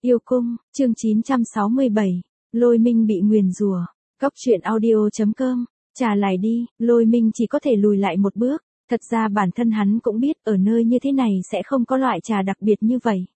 Yêu cung, chương 967, Lôi Minh bị nguyền rủa. Cóc truyện audio.com, trả lại đi, Lôi Minh chỉ có thể lùi lại một bước, thật ra bản thân hắn cũng biết ở nơi như thế này sẽ không có loại trà đặc biệt như vậy.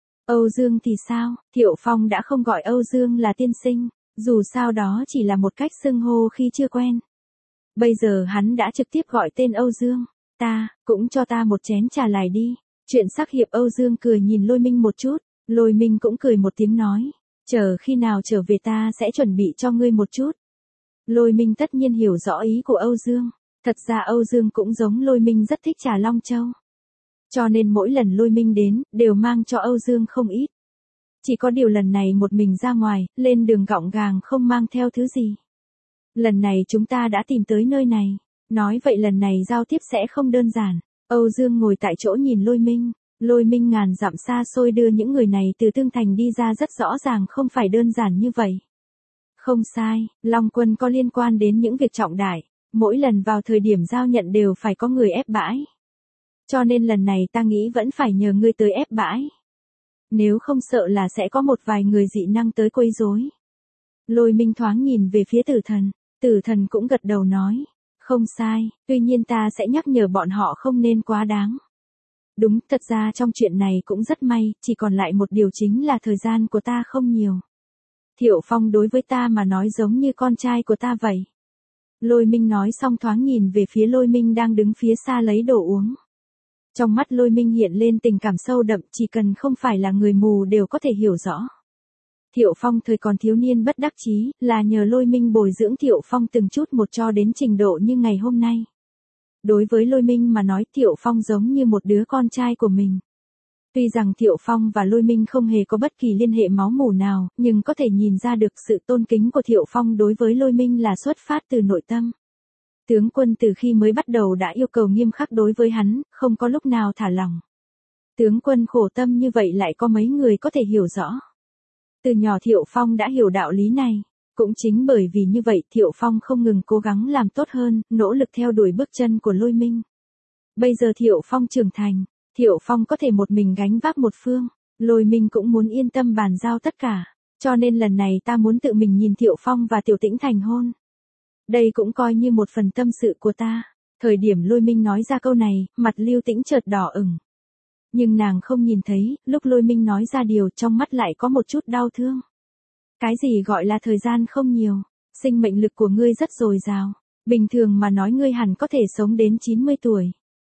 Âu Dương thì sao, Thiệu Phong đã không gọi Âu Dương là tiên sinh, dù sao đó chỉ là một cách xưng hô khi chưa quen. Bây giờ hắn đã trực tiếp gọi tên Âu Dương, cũng cho ta một chén trà lại đi. Chuyện sắc hiệp. Âu Dương cười nhìn Lôi Minh một chút, Lôi Minh cũng cười một tiếng nói, chờ khi nào trở về ta sẽ chuẩn bị cho ngươi một chút. Lôi Minh tất nhiên hiểu rõ ý của Âu Dương, thật ra Âu Dương cũng giống Lôi Minh rất thích trà Long Châu. Cho nên mỗi lần Lôi Minh đến, đều mang cho Âu Dương không ít. Chỉ có điều lần này một mình ra ngoài, lên đường gọng gàng không mang theo thứ gì. Lần này chúng ta đã tìm tới nơi này, nói vậy lần này giao tiếp sẽ không đơn giản. Âu Dương ngồi tại chỗ nhìn Lôi Minh ngàn dặm xa xôi đưa những người này từ Tương Thành đi ra rất rõ ràng không phải đơn giản như vậy. Không sai, Long Quân có liên quan đến những việc trọng đại, mỗi lần vào thời điểm giao nhận đều phải có người ép bãi. Cho nên lần này ta nghĩ vẫn phải nhờ ngươi tới ép bãi. Nếu không sợ là sẽ có một vài người dị năng tới quấy rối. Lôi Minh thoáng nhìn về phía Tử Thần cũng gật đầu nói, không sai, tuy nhiên ta sẽ nhắc nhở bọn họ không nên quá đáng. Đúng, thật ra trong chuyện này cũng rất may, chỉ còn lại một điều chính là thời gian của ta không nhiều. Thiệu Phong đối với ta mà nói giống như con trai của ta vậy. Lôi Minh nói xong thoáng nhìn về phía Lôi Minh đang đứng phía xa lấy đồ uống. Trong mắt Lôi Minh hiện lên tình cảm sâu đậm, chỉ cần không phải là người mù đều có thể hiểu rõ. Thiệu Phong thời còn thiếu niên bất đắc chí, là nhờ Lôi Minh bồi dưỡng Thiệu Phong từng chút một cho đến trình độ như ngày hôm nay. Đối với Lôi Minh mà nói, Thiệu Phong giống như một đứa con trai của mình. Tuy rằng Thiệu Phong và Lôi Minh không hề có bất kỳ liên hệ máu mủ nào, nhưng có thể nhìn ra được sự tôn kính của Thiệu Phong đối với Lôi Minh là xuất phát từ nội tâm. Tướng quân từ khi mới bắt đầu đã yêu cầu nghiêm khắc đối với hắn, không có lúc nào thả lỏng. Tướng quân khổ tâm như vậy lại có mấy người có thể hiểu rõ. Từ nhỏ Thiệu Phong đã hiểu đạo lý này. Cũng chính bởi vì như vậy Thiệu Phong không ngừng cố gắng làm tốt hơn, nỗ lực theo đuổi bước chân của Lôi Minh. Bây giờ Thiệu Phong trưởng thành, Thiệu Phong có thể một mình gánh vác một phương, Lôi Minh cũng muốn yên tâm bàn giao tất cả, cho nên lần này ta muốn tự mình nhìn Thiệu Phong và Tiểu Tĩnh thành hôn. Đây cũng coi như một phần tâm sự của ta. Thời điểm Lôi Minh nói ra câu này, mặt Lưu Tĩnh chợt đỏ ửng. Nhưng nàng không nhìn thấy, lúc Lôi Minh nói ra điều trong mắt lại có một chút đau thương. Cái gì gọi là thời gian không nhiều, sinh mệnh lực của ngươi rất dồi dào, bình thường mà nói ngươi hẳn có thể sống đến 90 tuổi.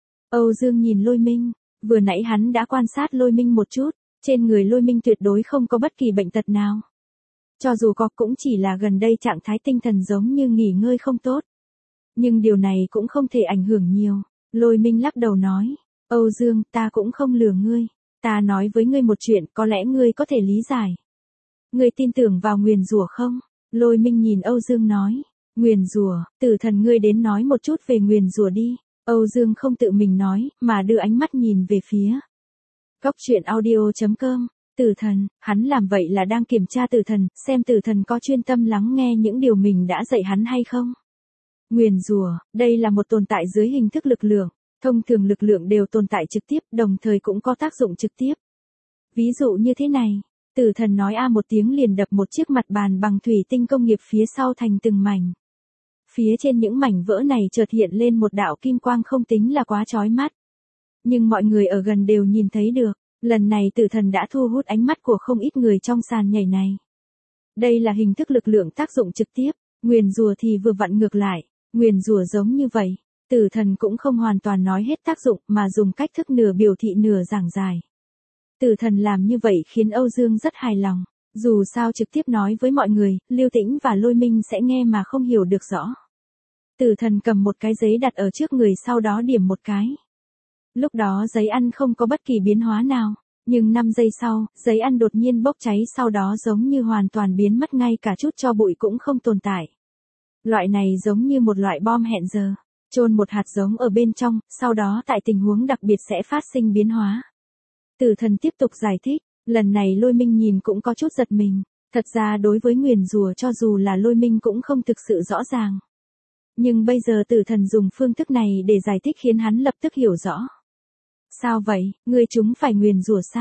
Âu Dương nhìn Lôi Minh, vừa nãy hắn đã quan sát Lôi Minh một chút, trên người Lôi Minh tuyệt đối không có bất kỳ bệnh tật nào. Cho dù có cũng chỉ là gần đây trạng thái tinh thần giống như nghỉ ngơi không tốt. Nhưng điều này cũng không thể ảnh hưởng nhiều. Lôi Minh lắc đầu nói, Âu Dương, ta cũng không lừa ngươi, ta nói với ngươi một chuyện có lẽ ngươi có thể lý giải. Ngươi tin tưởng vào nguyền rủa không? Lôi Minh nhìn Âu Dương nói, nguyền rủa, Tử Thần ngươi đến nói một chút về nguyền rủa đi. Âu Dương không tự mình nói, mà đưa ánh mắt nhìn về phía Cóc truyện audio.com. Tử Thần, hắn làm vậy là đang kiểm tra Tử Thần, xem Tử Thần có chuyên tâm lắng nghe những điều mình đã dạy hắn hay không. Nguyền rủa, đây là một tồn tại dưới hình thức lực lượng, thông thường lực lượng đều tồn tại trực tiếp, đồng thời cũng có tác dụng trực tiếp. Ví dụ như thế này. Tử Thần nói a một tiếng liền đập một chiếc mặt bàn bằng thủy tinh công nghiệp phía sau thành từng mảnh. Phía trên những mảnh vỡ này chợt hiện lên một đạo kim quang không tính là quá chói mắt. Nhưng mọi người ở gần đều nhìn thấy được, lần này Tử Thần đã thu hút ánh mắt của không ít người trong sàn nhảy này. Đây là hình thức lực lượng tác dụng trực tiếp, nguyền rủa thì vừa vặn ngược lại, nguyền rủa giống như vậy, Tử Thần cũng không hoàn toàn nói hết tác dụng mà dùng cách thức nửa biểu thị nửa giảng giải. Tử Thần làm như vậy khiến Âu Dương rất hài lòng, dù sao trực tiếp nói với mọi người, Lưu Tĩnh và Lôi Minh sẽ nghe mà không hiểu được rõ. Tử Thần cầm một cái giấy đặt ở trước người sau đó điểm một cái. Lúc đó giấy ăn không có bất kỳ biến hóa nào, nhưng 5 giây sau, giấy ăn đột nhiên bốc cháy sau đó giống như hoàn toàn biến mất ngay cả chút tro bụi cũng không tồn tại. Loại này giống như một loại bom hẹn giờ, chôn một hạt giống ở bên trong, sau đó tại tình huống đặc biệt sẽ phát sinh biến hóa. Tử Thần tiếp tục giải thích, lần này Lôi Minh nhìn cũng có chút giật mình, thật ra đối với nguyền rủa cho dù là Lôi Minh cũng không thực sự rõ ràng. Nhưng bây giờ Tử Thần dùng phương thức này để giải thích khiến hắn lập tức hiểu rõ. Sao vậy, ngươi chúng phải nguyền rủa sao?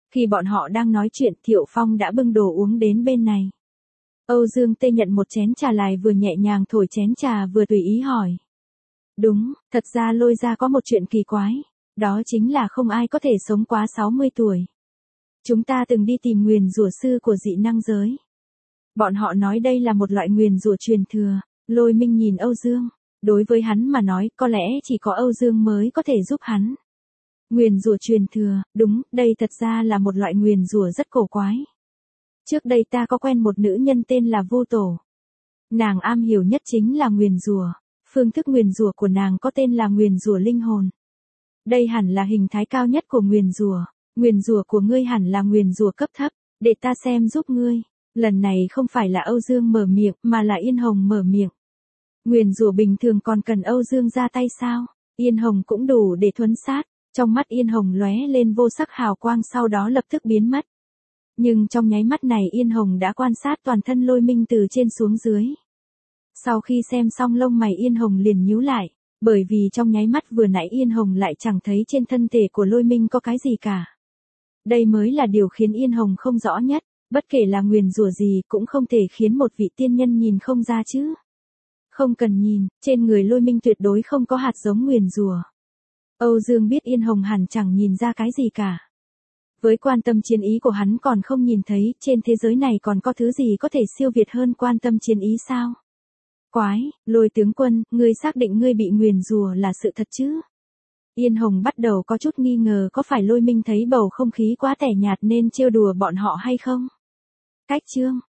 Khi bọn họ đang nói chuyện Thiệu Phong đã bưng đồ uống đến bên này. Âu Dương Tê nhận một chén trà lại vừa nhẹ nhàng thổi chén trà vừa tùy ý hỏi. Đúng, thật ra Lôi gia có một chuyện kỳ quái. Đó chính là không ai có thể sống quá 60 tuổi. Chúng ta từng đi tìm nguyền rủa sư của dị năng giới. Bọn họ nói đây là một loại nguyền rủa truyền thừa. Lôi Minh nhìn Âu Dương. Đối với hắn mà nói có lẽ chỉ có Âu Dương mới có thể giúp hắn. Nguyền rủa truyền thừa, đúng, đây thật ra là một loại nguyền rủa rất cổ quái. Trước đây ta có quen một nữ nhân tên là Vô Tổ. Nàng am hiểu nhất chính là nguyền rủa. Phương thức nguyền rủa của nàng có tên là nguyền rủa linh hồn. Đây hẳn là hình thái cao nhất của nguyền rủa. Nguyền rủa của ngươi hẳn là nguyền rủa cấp thấp, để ta xem giúp ngươi. Lần này không phải là Âu Dương mở miệng, mà là Yên Hồng mở miệng. Nguyền rủa bình thường còn cần Âu Dương ra tay sao? Yên Hồng cũng đủ để thuấn sát. Trong mắt Yên Hồng lóe lên vô sắc hào quang sau đó lập tức biến mất. Nhưng trong nháy mắt này Yên Hồng đã quan sát toàn thân Lôi Minh từ trên xuống dưới. Sau khi xem xong lông mày Yên Hồng liền nhíu lại, bởi vì trong nháy mắt vừa nãy Yên Hồng lại chẳng thấy trên thân thể của Lôi Minh có cái gì cả. Đây mới là điều khiến Yên Hồng không rõ nhất, bất kể là nguyền rủa gì cũng không thể khiến một vị tiên nhân nhìn không ra chứ. Không cần nhìn, trên người Lôi Minh tuyệt đối không có hạt giống nguyền rủa. Âu Dương biết Yên Hồng hẳn chẳng nhìn ra cái gì cả. Với quan tâm chiến ý của hắn còn không nhìn thấy trên thế giới này còn có thứ gì có thể siêu việt hơn quan tâm chiến ý sao? Quái, Lôi tướng quân, ngươi xác định ngươi bị nguyền rủa là sự thật chứ? Yên Hồng bắt đầu có chút nghi ngờ có phải Lôi Minh thấy bầu không khí quá tẻ nhạt nên trêu đùa bọn họ hay không? Cách chương